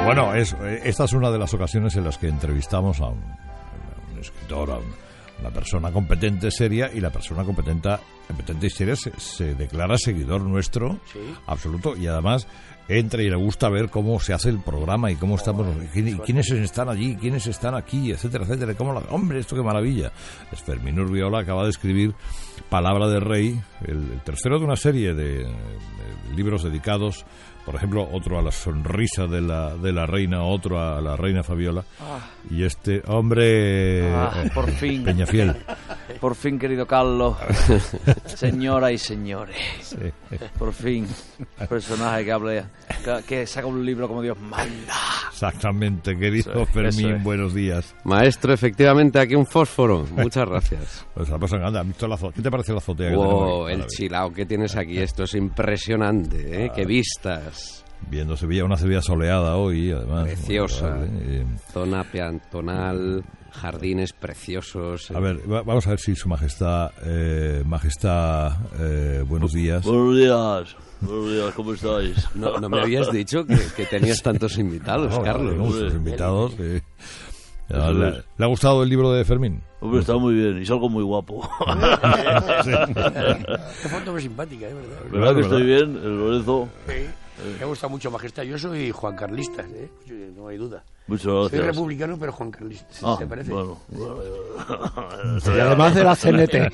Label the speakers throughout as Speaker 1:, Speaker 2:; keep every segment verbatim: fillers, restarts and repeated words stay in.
Speaker 1: Bueno, es, esta es una de las ocasiones en las que entrevistamos a un, a un escritor, a un, una persona competente, seria, y la persona competente, competente y seria se, se declara seguidor nuestro, ¿sí? Absoluto, y además entra y le gusta ver cómo se hace el programa y cómo oh, estamos, y quiénes están allí, quiénes están aquí, etcétera, etcétera. Cómo la, hombre, esto qué maravilla. Es Fermín Urbiola, acaba de escribir Palabra de Rey, el, el tercero de una serie de, de libros dedicados, por ejemplo, otro a la sonrisa de la de la reina, otro a la reina Fabiola, ah. y este hombre,
Speaker 2: ah,
Speaker 1: eh,
Speaker 2: por fin,
Speaker 1: Peñafiel.
Speaker 2: Por fin, querido Carlos, señoras y señores, sí. Por fin, personaje que habla, que, que saca un libro como Dios manda.
Speaker 1: Exactamente, querido
Speaker 2: eso,
Speaker 1: Fermín,
Speaker 2: eso es.
Speaker 1: Buenos días.
Speaker 3: Maestro, efectivamente, aquí un fósforo. Muchas gracias.
Speaker 1: Pues la persona, anda, ¿has visto la azotea? ¿Qué te parece la azotea?
Speaker 3: Wow, el chilao que tienes aquí, esto es impresionante, ¿eh? Ah. Qué vistas.
Speaker 1: Viendo Sevilla, una Sevilla soleada hoy, además.
Speaker 3: Preciosa, eh. Zona peatonal, jardines preciosos. Eh.
Speaker 1: A ver, va, vamos a ver si su majestad, eh, majestad, eh, buenos días.
Speaker 4: Buenos días. Buenos días, ¿cómo estáis?
Speaker 3: No, no me habías dicho que, que tenías tantos invitados, no, Carlos.
Speaker 1: No, muchos invitados. Eh. Ya, le, ¿Le ha gustado el libro de Fermín?
Speaker 4: Hombre, está muy bien y salgo muy guapo.
Speaker 5: Sí. Qué foto muy simpática, ¿eh? ¿Verdad?
Speaker 4: ¿Verdad, ¿Verdad que estoy bien, el Lorenzo?
Speaker 5: Sí. Me ha gustado mucho, majestad. Yo soy Juan Carlista, ¿eh? No hay duda.
Speaker 4: Muchas gracias.
Speaker 5: Soy republicano, pero Juan Carlista. ¿Sí?
Speaker 4: Ah,
Speaker 5: ¿Te parece?
Speaker 4: Bueno, bueno.
Speaker 6: Y además de la C N T.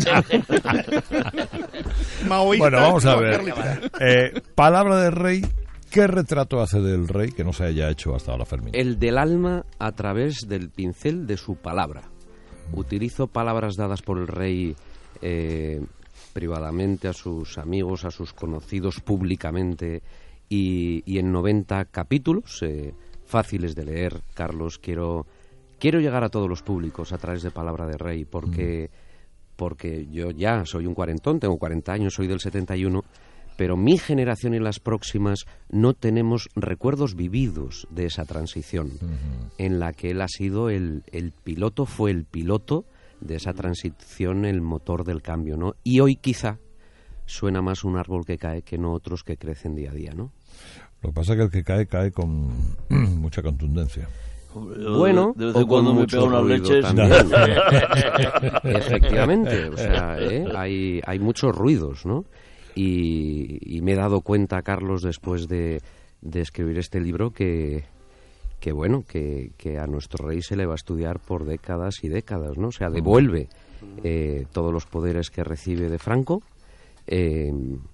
Speaker 1: Bueno, vamos a ver. Eh, Palabra del Rey. ¿Qué retrato hace del rey que no se haya hecho hasta ahora, Fermín?
Speaker 3: El del alma a través del pincel de su palabra. Utilizo palabras dadas por el rey eh, privadamente a sus amigos, a sus conocidos, públicamente, y, y en noventa capítulos eh, fáciles de leer. Carlos, quiero quiero llegar a todos los públicos a través de Palabra de Rey, porque, mm. porque yo ya soy un cuarentón, tengo cuarenta años, soy del setenta y uno, pero mi generación y las próximas no tenemos recuerdos vividos de esa transición, uh-huh. en la que él ha sido el, el piloto, fue el piloto de esa transición, el motor del cambio, ¿no? Y hoy quizá suena más un árbol que cae que no otros que crecen día a día, ¿no?
Speaker 1: Lo que pasa es que el que cae, cae con mucha contundencia.
Speaker 3: Bueno,
Speaker 4: de vez en cuando me pega unas leches.
Speaker 3: Efectivamente, o sea, ¿eh? hay, hay muchos ruidos, ¿no? Y, y me he dado cuenta, Carlos, después de, de escribir este libro, que, que bueno, que, que a nuestro rey se le va a estudiar por décadas y décadas, ¿no? O sea, devuelve eh, todos los poderes que recibe de Franco eh,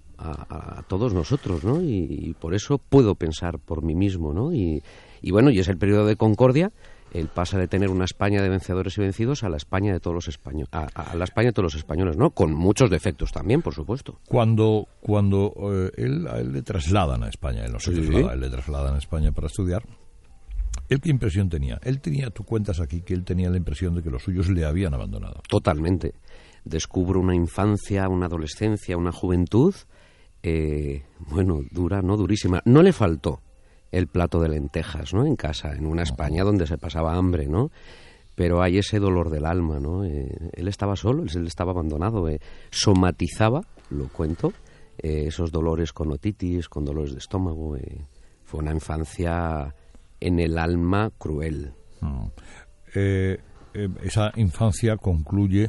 Speaker 3: a, a todos nosotros, ¿no? Y, y por eso puedo pensar por mí mismo, ¿no? Y, y bueno, y es el periodo de concordia. Él pasa de tener una España de vencedores y vencidos a la España de todos los españoles, a, a la España de todos los españoles, ¿no? Con muchos defectos también, por supuesto.
Speaker 1: Cuando cuando eh, él, a él le trasladan a España, él no se sí. traslada, él le trasladan a España para estudiar, ¿él qué impresión tenía? Él tenía, tú cuentas aquí que él tenía la impresión de que los suyos le habían abandonado.
Speaker 3: Totalmente. Descubro una infancia, una adolescencia, una juventud, eh, bueno, dura, no durísima. No le faltó el plato de lentejas, ¿no? En casa, en una España donde se pasaba hambre, ¿no? Pero hay ese dolor del alma, ¿no? Eh, él estaba solo, él estaba abandonado, eh, somatizaba, lo cuento, eh, esos dolores con otitis, con dolores de estómago. Eh, fue una infancia en el alma cruel.
Speaker 1: Mm. Eh, eh, esa infancia concluye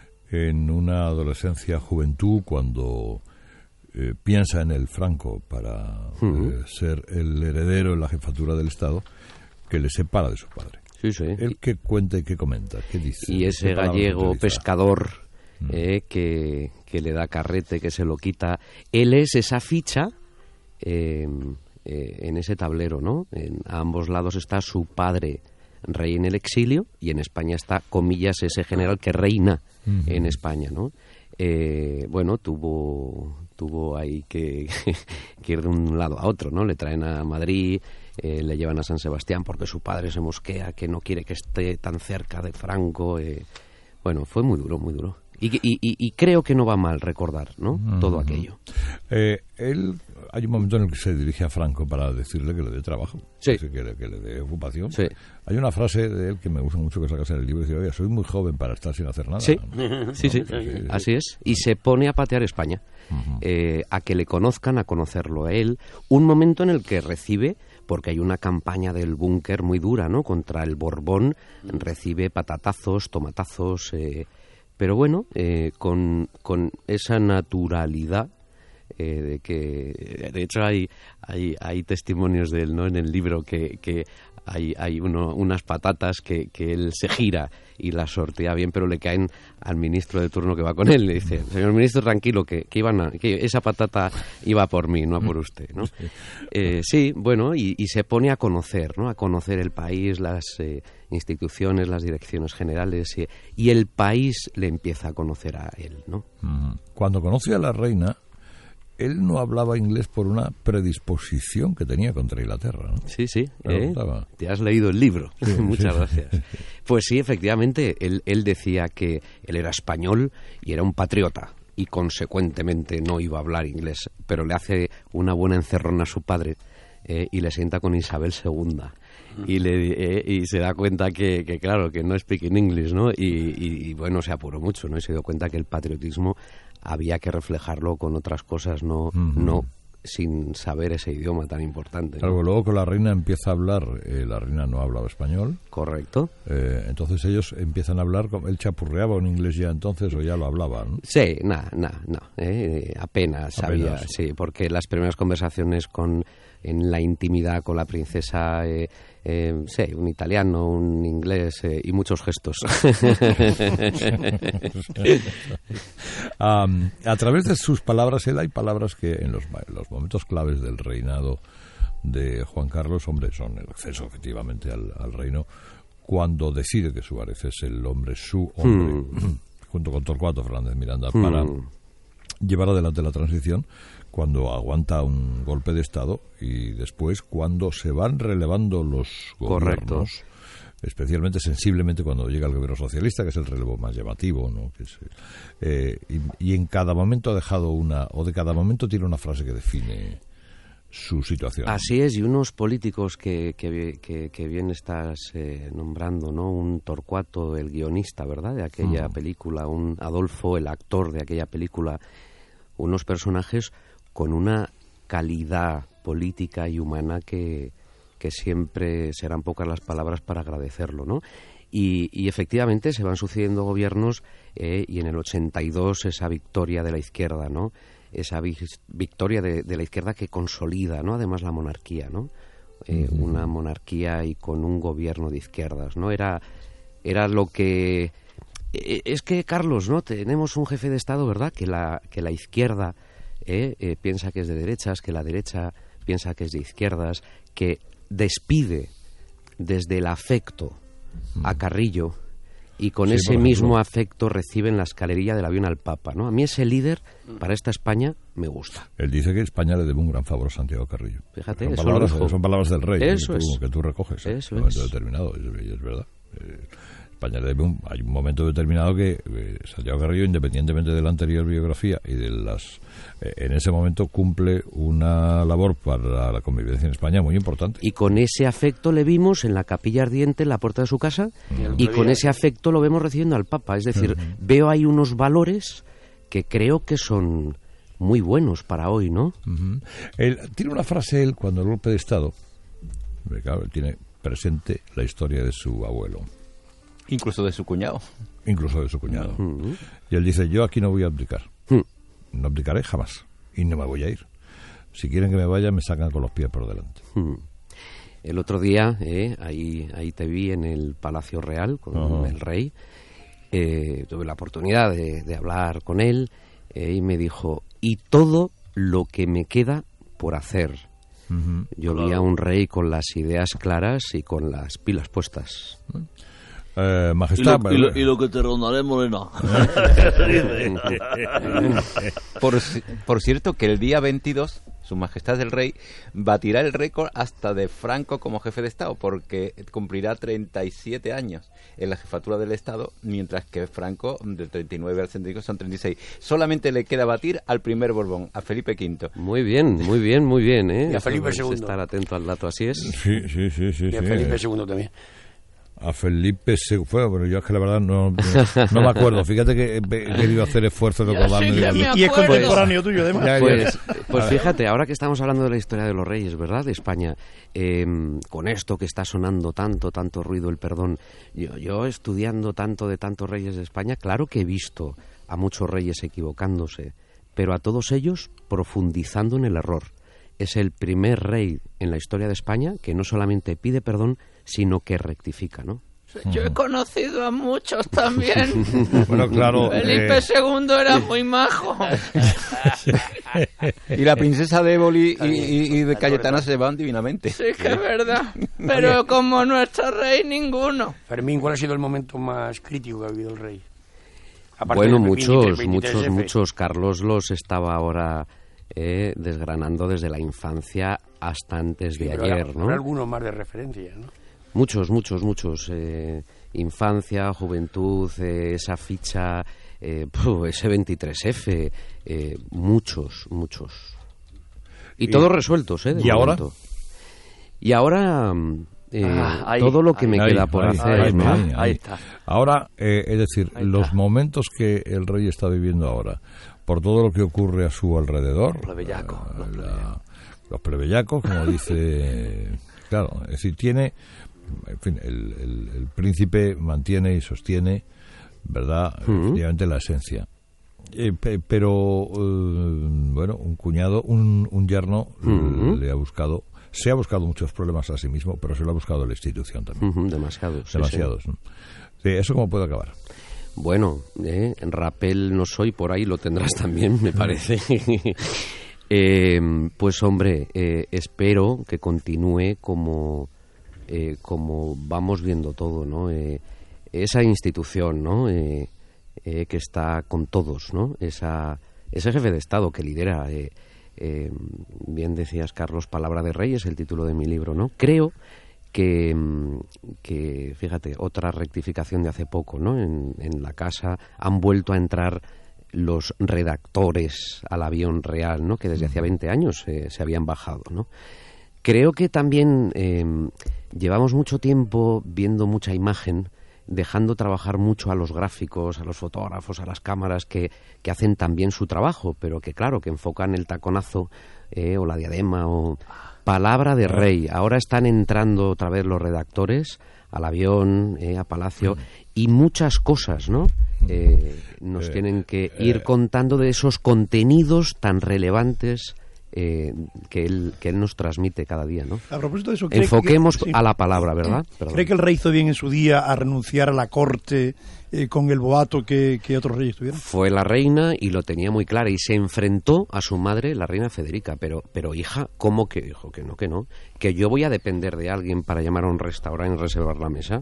Speaker 1: en una adolescencia, juventud, cuando Eh, piensa en el Franco para uh-huh. eh, ser el heredero en la jefatura del Estado, que le separa de su padre.
Speaker 3: Sí, sí.
Speaker 1: Él que cuenta y que comenta, ¿qué dice?
Speaker 3: Y ese gallego pescador mm. eh, que, que le da carrete, que se lo quita, él es esa ficha eh, eh, en ese tablero, ¿no? En, a ambos lados está su padre, rey en el exilio, y en España está, comillas, ese general que reina uh-huh. en España, ¿no? Eh, bueno, tuvo tuvo ahí que, que ir de un lado a otro, ¿no? Le traen a Madrid, eh, le llevan a San Sebastián porque su padre se mosquea, que no quiere que esté tan cerca de Franco. Eh. Bueno, fue muy duro, muy duro. Y, y, y, y creo que no va mal recordar, ¿no? Uh-huh. Todo aquello.
Speaker 1: Eh, él, hay un momento en el que se dirige a Franco para decirle que le dé trabajo,
Speaker 3: sí.
Speaker 1: que, le, que le dé ocupación.
Speaker 3: Sí.
Speaker 1: Hay una frase de él que me gusta mucho, que sacas en el libro, y dice, oye, soy muy joven para estar sin hacer nada.
Speaker 3: Sí,
Speaker 1: ¿no?
Speaker 3: sí, sí,
Speaker 1: sí, sí,
Speaker 3: así es. Y se pone a patear España, uh-huh. eh, a que le conozcan, a conocerlo a él. Un momento en el que recibe porque hay una campaña del búnker muy dura, ¿no? Contra el Borbón, recibe patatazos, tomatazos, eh, pero bueno, eh, con, con esa naturalidad. Eh, de que de hecho hay hay, hay testimonios de él, ¿no? En el libro que, que hay, hay uno, unas patatas que, que él se gira y las sortea bien, pero le caen al ministro de turno que va con él. Le dice, señor ministro, tranquilo, que, que, iban a, que esa patata iba por mí, no a por usted, ¿no? Eh, sí, bueno, y, y se pone a conocer, ¿no? A conocer el país, las eh, instituciones, las direcciones generales, y, y el país le empieza a conocer a él, ¿no?
Speaker 1: Cuando conoce a la reina, él no hablaba inglés por una predisposición que tenía contra Inglaterra, ¿no?
Speaker 3: Sí, sí. ¿eh? Te has leído el libro. Sí, Muchas sí. gracias. Pues sí, efectivamente, él, él decía que él era español y era un patriota y consecuentemente no iba a hablar inglés, pero le hace una buena encerrona a su padre eh, y le sienta con Isabel segunda. Y, le, eh, y se da cuenta que, que, claro, que no speaking English, ¿no? Y, y, y bueno, se apuró mucho, ¿no? Y se dio cuenta que el patriotismo había que reflejarlo con otras cosas, no, uh-huh. no sin saber ese idioma tan importante, ¿no?
Speaker 1: Claro, luego con la reina empieza a hablar, eh, la reina no hablaba español.
Speaker 3: Correcto.
Speaker 1: Eh, entonces ellos empiezan a hablar, él chapurreaba un inglés ya entonces o ya lo hablaban.
Speaker 3: Sí, nada, nada, no, eh, apenas sabía, apenas. Sí, porque las primeras conversaciones con en la intimidad con la princesa, eh, eh, sí, un italiano, un inglés eh, y muchos gestos.
Speaker 1: um, a través de sus palabras, él hay palabras que en los, en los momentos claves del reinado de Juan Carlos, hombre, son el acceso efectivamente al, al reino, cuando decide que Suárez es el hombre, su hombre, hmm. junto con Torcuato Fernández Miranda, hmm. para llevar adelante la transición, cuando aguanta un golpe de Estado y después cuando se van relevando los gobiernos. Correcto. Especialmente, sensiblemente, cuando llega el gobierno socialista, que es el relevo más llamativo, ¿no? Que es, eh, y, y en cada momento ha dejado una, o de cada momento tiene una frase que define su situación.
Speaker 3: Así es, y unos políticos que, que, que, que bien estás eh, nombrando, ¿no? Un Torcuato, el guionista, ¿verdad?, de aquella uh-huh. película, un Adolfo, el actor de aquella película, unos personajes con una calidad política y humana que, que siempre serán pocas las palabras para agradecerlo, ¿no? Y, y efectivamente se van sucediendo gobiernos eh, y en el ochenta y dos esa victoria de la izquierda, ¿no? Esa vi- victoria de, de la izquierda que consolida, ¿no? Además la monarquía, ¿no? Eh, uh-huh. Una monarquía y con un gobierno de izquierdas, ¿no? Era, era lo que... Eh, es que, Carlos, ¿no? Tenemos un jefe de Estado, ¿verdad? Que la, que la izquierda... Eh, eh, piensa que es de derechas, que la derecha piensa que es de izquierdas, que despide desde el afecto a Carrillo y con sí, ese mismo afecto reciben la escalerilla del avión al Papa, ¿no? A mí ese líder para esta España me gusta.
Speaker 1: Él dice que España le debe un gran favor a Santiago Carrillo.
Speaker 3: Fíjate,
Speaker 1: son,
Speaker 3: eso
Speaker 1: palabras,
Speaker 3: lo dijo.
Speaker 1: son palabras del rey
Speaker 3: eso
Speaker 1: que, tú,
Speaker 3: es.
Speaker 1: que tú recoges
Speaker 3: eso
Speaker 1: en un momento
Speaker 3: es.
Speaker 1: determinado, y es verdad. Eh, España le debe un, hay un momento determinado que eh, Santiago Carrillo, independientemente de la anterior biografía y de las eh, en ese momento cumple una labor para la convivencia en España muy importante.
Speaker 3: Y con ese afecto le vimos en la capilla ardiente, en la puerta de su casa, y, y con ese afecto lo vemos recibiendo al Papa. Es decir, uh-huh. veo ahí unos valores que creo que son muy buenos para hoy, ¿no?
Speaker 1: Uh-huh. Él, tiene una frase él cuando el golpe de Estado, claro, él tiene presente la historia de su abuelo.
Speaker 6: Incluso de su cuñado.
Speaker 1: Incluso de su cuñado. Uh-huh. Y él dice, yo aquí no voy a abdicar. Uh-huh. No abdicaré jamás. Y no me voy a ir. Si quieren que me vaya, me sacan con los pies por delante.
Speaker 3: Uh-huh. El otro día, eh, ahí, ahí te vi en el Palacio Real con uh-huh. el rey. Eh, tuve la oportunidad de, de hablar con él eh, y me dijo, y todo lo que me queda por hacer. Uh-huh. Yo claro. vi a un rey con las ideas claras y con las pilas puestas.
Speaker 1: Uh-huh. Eh, majestad,
Speaker 4: y, lo, y, lo, y lo que te rondaré, Morena.
Speaker 6: por, por cierto, que el día veintidós, Su Majestad el Rey batirá el récord hasta de Franco como jefe de Estado, porque cumplirá treinta y siete años en la jefatura del Estado, mientras que Franco, del treinta y nueve al sesenta y cinco, son treinta y seis. Solamente le queda batir al primer Borbón, a Felipe quinto.
Speaker 3: Muy bien, muy bien, muy bien, ¿eh?
Speaker 5: Y a Felipe segundo.
Speaker 3: Estar atento al dato, así es.
Speaker 1: Sí, sí, sí. sí
Speaker 5: y a
Speaker 1: sí.
Speaker 5: Felipe segundo también.
Speaker 1: A Felipe segundo, fue, pero yo es que la verdad no, no, no me acuerdo. Fíjate que he, he querido hacer esfuerzo de acordarme.
Speaker 7: Sí, y, y es contemporáneo tuyo, además.
Speaker 1: Ya, ya.
Speaker 3: Pues, pues fíjate, ahora que estamos hablando de la historia de los reyes, ¿verdad? De España, eh, con esto que está sonando tanto, tanto ruido, el perdón. Yo, yo estudiando tanto de tantos reyes de España, claro que he visto a muchos reyes equivocándose, pero a todos ellos profundizando en el error. Es el primer rey en la historia de España que no solamente pide perdón, sino que rectifica, ¿no?
Speaker 8: Yo he conocido a muchos también.
Speaker 1: Bueno, claro.
Speaker 8: Felipe
Speaker 1: eh...
Speaker 8: segundo era muy majo.
Speaker 6: Y la princesa de Éboli y, y, y de Cayetana se van divinamente.
Speaker 8: Sí, que es verdad. Pero como nuestro rey, ninguno.
Speaker 5: Fermín, ¿cuál ha sido el momento más crítico que ha vivido el rey? Aparte
Speaker 3: Bueno,
Speaker 5: de
Speaker 3: muchos,
Speaker 5: veintitrés
Speaker 3: muchos,
Speaker 5: F.
Speaker 3: muchos. Carlos los estaba ahora eh, desgranando desde la infancia hasta antes
Speaker 5: Sí,
Speaker 3: de
Speaker 5: pero
Speaker 3: ayer,
Speaker 5: habrá,
Speaker 3: ¿no?
Speaker 5: habrá algunos más de referencia, ¿no?
Speaker 3: Muchos, muchos, muchos. Eh, infancia, juventud, eh, esa ficha, eh, puh, ese veintitrés F, eh, muchos, muchos. Y, y todos resueltos, ¿eh? de
Speaker 1: ¿Y
Speaker 3: momento.
Speaker 1: ahora?
Speaker 3: Y ahora... Eh,
Speaker 2: Ah, ahí,
Speaker 3: todo lo que
Speaker 2: ahí,
Speaker 3: me
Speaker 1: ahí,
Speaker 3: queda por
Speaker 1: ahí,
Speaker 3: hacer,
Speaker 1: ahí,
Speaker 3: ¿no?
Speaker 1: ahí, ahí.
Speaker 2: Ahí está.
Speaker 1: Ahora, eh, es decir,
Speaker 2: Ahí
Speaker 1: los
Speaker 2: está.
Speaker 1: momentos que el rey está viviendo ahora, por todo lo que ocurre a su alrededor,
Speaker 2: Los plebeyacos,
Speaker 1: la-
Speaker 2: los
Speaker 1: la- los plebeyacos, como dice, claro, es decir, tiene, en fin, el, el- el príncipe mantiene y sostiene, ¿verdad?,
Speaker 3: Ujú.
Speaker 1: efectivamente la esencia. Eh, pe- pero, eh, bueno, un cuñado, un, un yerno,
Speaker 3: Ujú.
Speaker 1: le ha buscado, se ha buscado muchos problemas a sí mismo, pero se lo ha buscado la institución también.
Speaker 3: Ujú, demasiados. sí, sí.
Speaker 1: Demasiados. ¿no? Sí, ¿eso cómo puede acabar?
Speaker 3: Bueno, eh, en Rapel no soy, por ahí lo tendrás también, me parece. Eh, pues hombre, eh, espero que continúe como, eh, como vamos viendo todo, ¿no? Eh, esa institución, ¿no? Eh, eh, que está con todos, ¿no? Esa, ese jefe de Estado que lidera, eh, eh, bien decías, Carlos, Palabra de Rey es el título de mi libro, ¿no? Creo que, mm, que fíjate, otra rectificación de hace poco, ¿no? En, en la casa han vuelto a entrar los redactores al avión real, ¿no? Que desde hacía veinte años eh, se habían bajado, ¿no? Creo que también eh, llevamos mucho tiempo viendo mucha imagen, dejando trabajar mucho a los gráficos, a los fotógrafos, a las cámaras que, que hacen también su trabajo, pero que claro, que enfocan el taconazo eh, o la diadema o Palabra de Rey. Ahora están entrando otra vez los redactores al avión, eh, a Palacio, y muchas cosas, ¿no? Eh, nos
Speaker 1: Eh,
Speaker 3: tienen que
Speaker 1: eh,
Speaker 3: ir contando de esos contenidos tan relevantes eh, que él que él nos transmite cada día, ¿no?
Speaker 7: A propósito de eso, ¿cree
Speaker 3: Enfoquemos
Speaker 7: que, sí.
Speaker 3: a la palabra, ¿verdad? Perdón.
Speaker 7: ¿Cree que el rey hizo bien en su día a renunciar a la corte eh, con el boato que, que otros reyes tuvieron?
Speaker 3: Fue la reina y lo tenía muy clara y se enfrentó a su madre, la reina Federica. Pero, pero hija, ¿cómo que dijo que no, que no? Que yo voy a depender de alguien para llamar a un restaurante y reservar la mesa.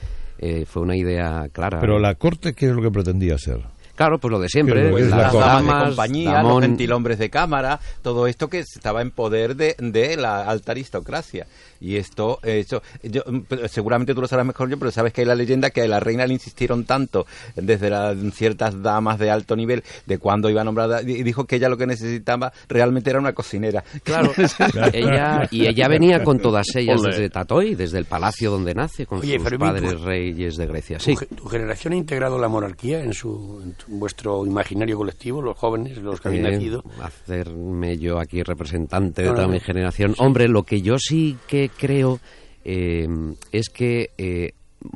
Speaker 3: Eh, fue una idea clara.
Speaker 1: Pero la corte, ¿qué es lo que pretendía ser?
Speaker 3: Claro, pues lo de siempre.
Speaker 1: Pero es
Speaker 3: las
Speaker 1: la
Speaker 6: Las
Speaker 1: corte.
Speaker 6: damas de
Speaker 3: damas,
Speaker 6: compañía,
Speaker 3: Damón.
Speaker 6: los gentilhombres de cámara, todo esto que estaba en poder de, de la alta aristocracia. Y esto, eso, yo, seguramente tú lo sabrás mejor yo, pero sabes que hay la leyenda que a la reina le insistieron tanto desde las ciertas damas de alto nivel de cuando iba a nombrar, y dijo que ella lo que necesitaba realmente era una cocinera.
Speaker 3: Claro, ella, y ella venía con todas ellas
Speaker 2: Ole.
Speaker 3: desde Tatoy, desde el palacio donde nace, con
Speaker 5: Oye,
Speaker 3: sus
Speaker 5: Fermín,
Speaker 3: padres
Speaker 5: tú-
Speaker 3: reyes de Grecia.
Speaker 5: ¿Tu,
Speaker 3: Sí.
Speaker 5: ge- tu generación ha integrado la monarquía en, su, en tu- en vuestro imaginario colectivo, los jóvenes, los que habéis
Speaker 3: Eh,
Speaker 5: nacido?
Speaker 3: hacerme yo aquí representante de
Speaker 5: No, no,
Speaker 3: toda
Speaker 5: no.
Speaker 3: mi generación. Hombre, lo que yo sí que creo eh, es que eh,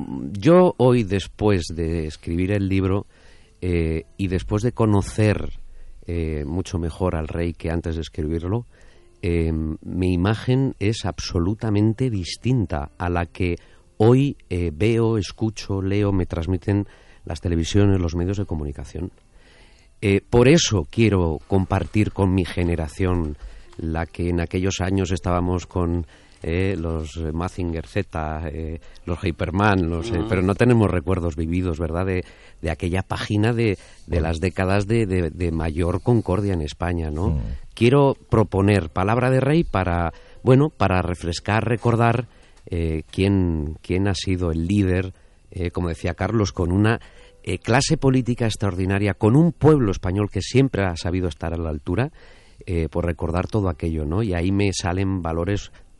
Speaker 3: yo hoy, después de escribir el libro eh, y después de conocer eh, mucho mejor al rey que antes de escribirlo, eh, mi imagen es absolutamente distinta a la que hoy eh, veo, escucho, leo, me transmiten las televisiones, los medios de comunicación. Eh, por eso quiero compartir con mi generación, la que en aquellos años estábamos con eh, los eh, Mazinger Z, eh, los Hyperman, los, eh, pero no tenemos recuerdos vividos, ¿verdad?, de, de aquella página de, de las décadas de, de, de mayor concordia en España, ¿no?
Speaker 1: Mm.
Speaker 3: Quiero proponer Palabra de Rey para, bueno, para refrescar, recordar eh, quién, quién ha sido el líder, eh, como decía Carlos, con una Eh, clase política extraordinaria, con un pueblo español que siempre ha sabido estar a la altura, eh, por recordar todo aquello, ¿no? Y ahí me salen valores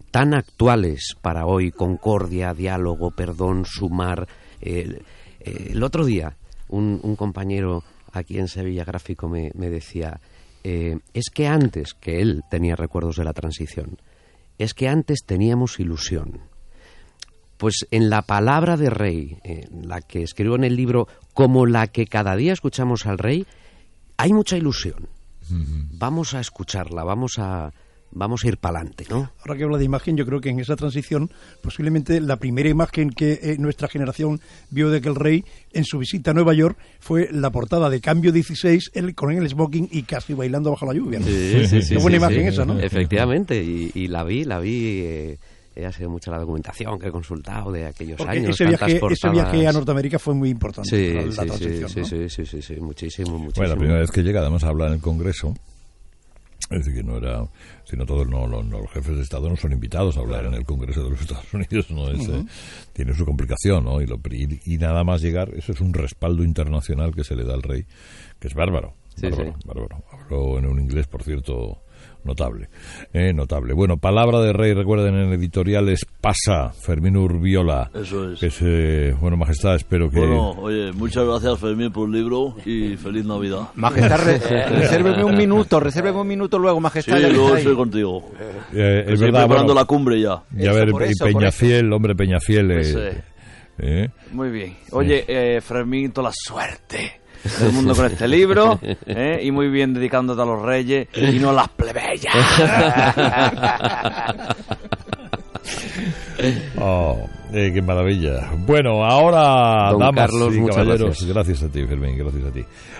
Speaker 3: tan actuales para hoy: concordia, diálogo, perdón, sumar. Eh, eh, el otro día un, un compañero aquí en Sevilla Gráfico me, me decía, eh, es que antes, que él tenía recuerdos de la transición, es que antes teníamos ilusión. Pues en la palabra de rey, en la que escribo en el libro, como la que cada día escuchamos al rey, hay mucha ilusión. Uh-huh. Vamos a escucharla, vamos a... Vamos a ir para adelante, ¿no?
Speaker 7: Ahora que habla de imagen, yo creo que en esa transición, posiblemente la primera imagen que eh, nuestra generación vio de que el rey, en su visita a Nueva York, fue la portada de Cambio dieciséis, él con el smoking y casi bailando bajo la lluvia, ¿no?
Speaker 3: Sí, sí, sí.
Speaker 7: Qué buena
Speaker 3: sí,
Speaker 7: imagen
Speaker 3: sí.
Speaker 7: esa, ¿no?
Speaker 3: Efectivamente, y, y la vi, la vi... Eh... ha sido mucha la documentación que he consultado de aquellos
Speaker 7: Porque
Speaker 3: años.
Speaker 7: Ese viaje,
Speaker 3: portadas...
Speaker 7: ese viaje a Norteamérica fue muy importante.
Speaker 3: Sí,
Speaker 7: la, la
Speaker 3: sí,
Speaker 7: transición,
Speaker 3: sí,
Speaker 7: ¿no?
Speaker 3: sí, sí, sí, sí, muchísimo, muchísimo.
Speaker 1: Bueno, la primera vez que llega, además, a hablar en el Congreso, es decir, que no era, sino todos no, no, no, los jefes de Estado no son invitados a hablar en el Congreso de los Estados Unidos, no es, uh-huh. eh, tiene su complicación, ¿no? Y, lo, y, y nada más llegar, eso es un respaldo internacional que se le da al rey, que es bárbaro,
Speaker 3: sí,
Speaker 1: bárbaro,
Speaker 3: sí. bárbaro.
Speaker 1: Habló en un inglés, por cierto, notable, eh, notable. Bueno, palabra de rey, recuerden, en editoriales Pasa, Fermín Urbiola.
Speaker 4: Eso es.
Speaker 1: Que es eh, bueno, Majestad, espero que...
Speaker 4: Bueno, oye, muchas gracias, Fermín, por el libro y feliz Navidad.
Speaker 6: Majestad, re resérveme un minuto, resérveme un minuto luego, Majestad.
Speaker 4: Sí,
Speaker 6: ya
Speaker 4: luego
Speaker 6: estoy
Speaker 4: estoy contigo.
Speaker 1: Eh, es
Speaker 4: estoy
Speaker 1: verdad,
Speaker 4: preparando
Speaker 1: bueno,
Speaker 4: la cumbre ya.
Speaker 1: Y a ver,
Speaker 6: eso,
Speaker 1: y Peñafiel, hombre, Peñafiel... Eh,
Speaker 2: Pues, eh,
Speaker 1: eh.
Speaker 2: Muy bien. Oye, eh, Fermín, toda la suerte del mundo con este libro, ¿eh? Y muy bien dedicándote a los reyes y no a las plebeyas.
Speaker 1: Oh, eh, qué maravilla. Bueno, ahora,
Speaker 3: Don
Speaker 1: damas
Speaker 3: Carlos,
Speaker 1: y
Speaker 3: muchas
Speaker 1: caballeros,
Speaker 3: gracias.
Speaker 1: gracias a ti, Fermín, gracias a ti.